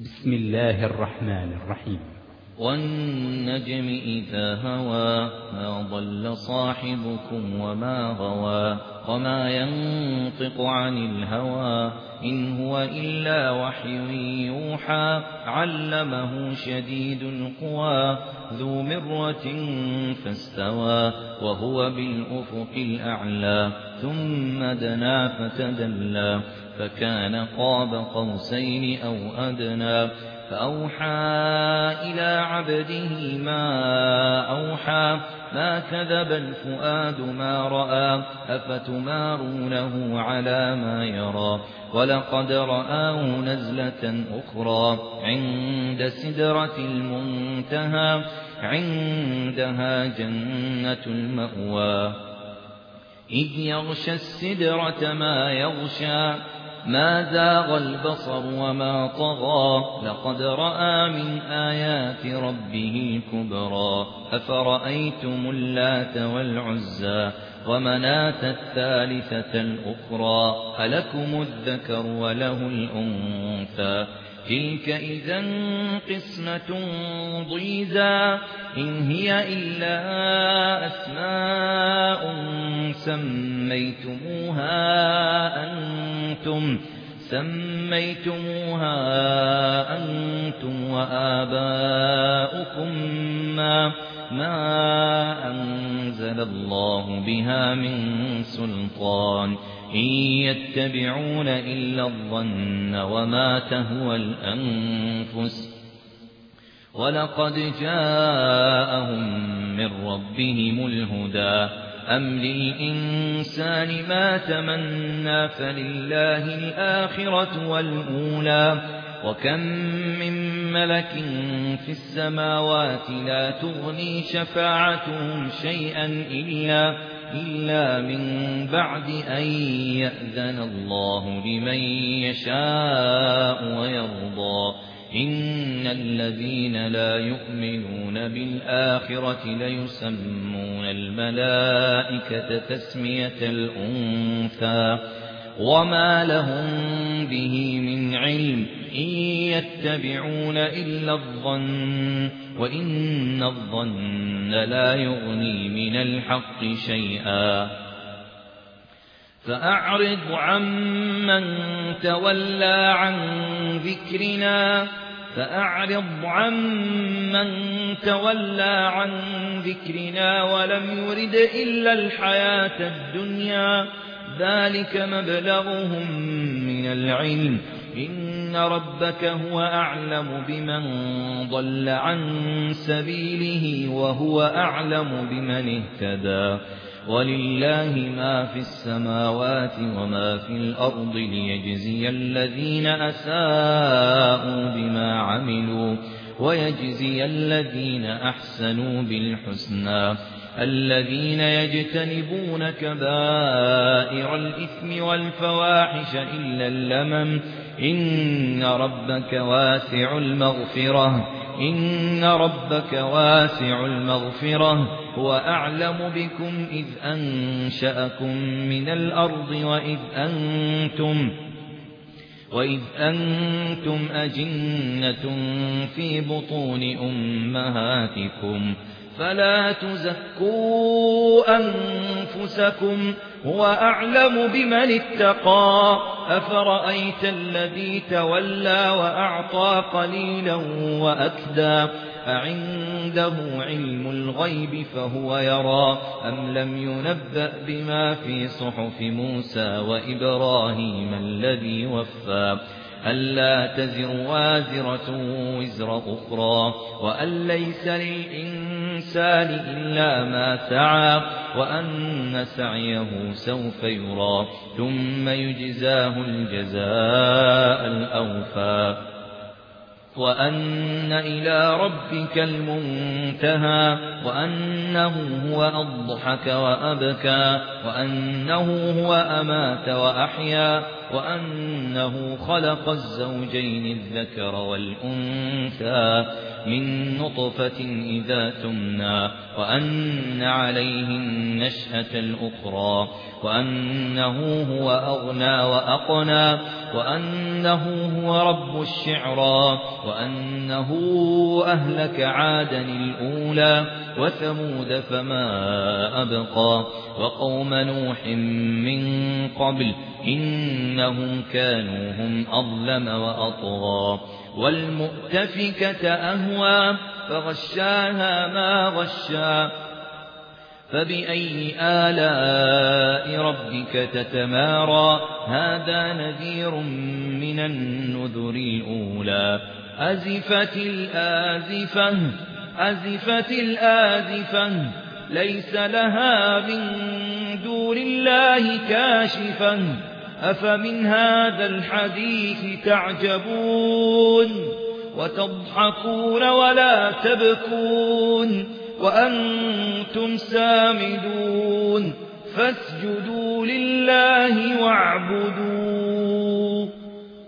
بسم الله الرحمن الرحيم. والنجم إذا هوى ما ضل صاحبكم وما غوى وما ينطق عن الهوى إن هو إلا وحي يوحى علمه شديد القوى ذو مرة فاستوى وهو بالأفق الأعلى ثم دنا فتدلى فكان قاب قوسين أو أدنى فأوحى إلى عبده ما أوحى ما كذب الفؤاد ما رأى أفتمارونه على ما يرى ولقد رآه نزلة أخرى عند سدرة المنتهى عندها جنة المأوى إذ يغشى السدرة ما يغشى ما زاغ البصر وما طغى لقد رأى من آيات ربه الكبرى أفرأيتم اللات والعزى ومناة الثالثة الأخرى ألكم الذكر وله الأنثى تلك إذا قسمة ضيزى إن هي إلا أسماء سميتموها أنتم وآباؤكم ما أنزل الله بها من سلطان إن يتبعون إلا الظن وما تهوى الأنفس ولقد جاءهم من ربهم الهدى أم للإنسان ما تمنى فلله الآخرة والأولى وكم من ملك في السماوات لا تغني شفاعتهم شيئا إلا من بعد أن يأذن الله لمن يشاء ويرضى إن الذين لا يؤمنون بالآخرة ليسمون الملائكة تسمية الأنثى وما لهم به من علم إن يتبعون إلا الظن وإن الظن لا يغني من الحق شيئا فأعرض عمن تولى عن ذكرنا ولم يرد إلا الحياة الدنيا ذلك مبلغهم من العلم إن ربك هو أعلم بمن ضل عن سبيله وهو أعلم بمن اهتدى ولله ما في السماوات وما في الأرض ليجزي الذين أساءوا بما عملوا ويجزي الذين أحسنوا بالحسنى الذين يجتنبون كبائر الإثم والفواحش إلا اللمم إن ربك واسع المغفرة هو أعلم بكم إذ أنشأكم من الأرض وإذ أنتم أجنة في بطون أمهاتكم فلا تزكوا أنفسكم هو أعلم بمن اتقى أفرأيت الذي تولى وأعطى قليلا وأكدى أعنده علم الغيب فهو يرى أم لم ينبأ بما في صحف موسى وإبراهيم الذي وفى ألا تزر وازرة وزر أخرى وأن ليس للإنسان إلا ما سعى وأن سعيه سوف يرى ثم يجزاه الجزاء الأوفى وأن إلى ربك المنتهى وأنه هو أضحك وأبكى وأنه هو أمات وأحيا وأنه خلق الزوجين الذكر والأنثى من نطفة إذا تمنى وأن عليه النشأة الأخرى وأنه هو أغنى وأقنى وأنه هو رب الشعرى وأنه أهلك عادا الأولى وثمود فما أبقى وقوم نوح من قبل إنهم كانوا هم أظلم وأطغى والمؤتفكة أهوى فغشاها ما غشى فبأي آلاء ربك تتمارى هذا نذير من النذر الأولى أزفت الآزفة ليس لها من دون الله كاشفة أفمن هذا الحديث تعجبون وتضحكون ولا تبكون وأنتم سامدون فاسجدوا لله واعبدوا